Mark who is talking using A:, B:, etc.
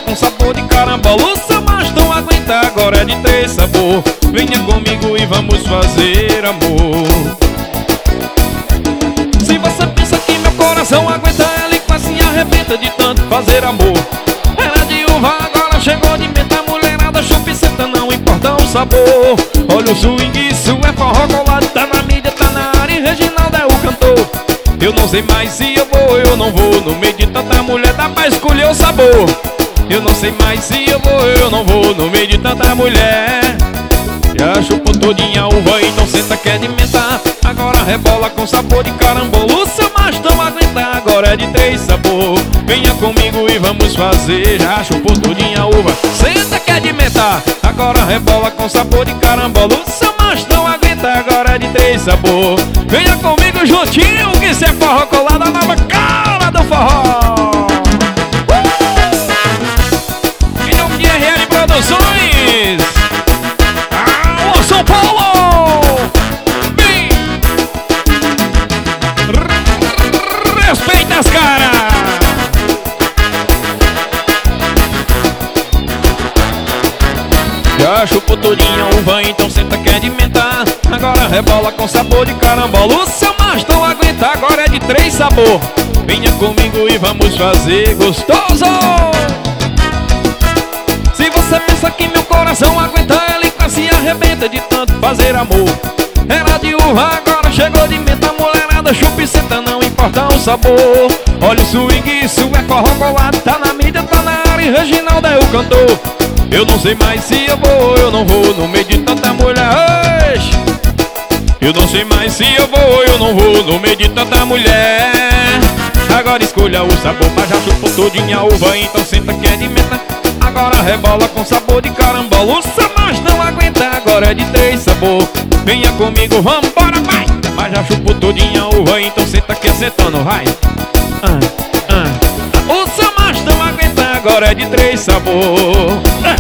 A: com sabor de carambola. O seu macho não aguenta, agora é de 3 sabor. Venha comigo e vamos fazer amor. Se você pensa que meu coração aguenta, ele quase se arrebenta de tanto fazer amor. Era de uva, agora chegou de menta. Mulherada, chupa e senta, não importa o sabor. Olha o swing, isso é forró colado. Tá na mídia, tá na área e Reginaldo é o cantor. Eu não sei mais se eu vou, eu não vou. No meio de tanta mulher dá pra escolher o sabor. Eu não sei mais se eu vou, eu não vou. No meio de tanta mulher. Já chupou todinha a uva, então senta que é de menta. Agora rebola com sabor de carambola. O seu macho não aguenta, agora é de 3 sabor. Venha comigo e vamos fazer. Já chupou todinha a uva, senta que é de menta. Agora rebola com sabor de carambola. O seu macho não aguenta, agora é de 3 sabor. Venha comigo juntinho, que isso é forró colado, a nova cara do forró. Em nome de RL Produções, alô São Paulo, vem, respeita as caras. Já chupou todinha a uva, então senta que é de menta. Agora rebola com sabor de carambola. O seu macho não aguenta, agora é de 3 sabor. Venha comigo e vamos fazer gostoso. Se você pensa que meu coração aguenta, ele quase se arrebenta de tanto fazer amor. Era de uva, agora chegou de menta. Mulherada, chupa e senta, não importa o sabor. Olha o swing, isso é forró colado. Tá na mídia, tá na área e Reginaldo é o cantor. Eu não sei mais se eu vou, eu não vou. No meio de tanta mulher. Eu não sei mais se eu vou, eu não vou. No meio de tanta mulher. Agora escolha o sabor, mas já chupou todinha a uva, então senta que é de menta. Agora rebola com sabor de carambola. O seu macho não aguenta, agora é de 3 sabor. Venha comigo, vambora, vai. Mas já chupou todinha a uva, então senta que é sentando, vai. O seu macho não aguenta, agora é de 3 sabor.